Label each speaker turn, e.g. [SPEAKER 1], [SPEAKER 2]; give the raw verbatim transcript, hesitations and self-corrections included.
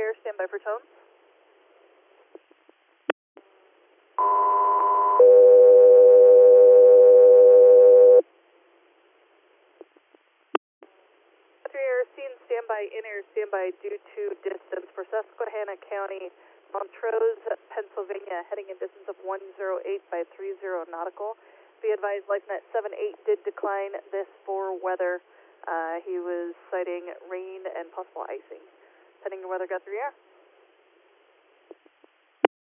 [SPEAKER 1] Air, stand by for tone. three Air, scene standby, in air standby due to distance for Susquehanna County, Montrose, Pennsylvania, heading in distance of one zero eight by three zero nautical. Be advised, LifeNet seven eight did decline this for weather. Uh, he was citing rain and possible icing. Pending your weather, got three Air.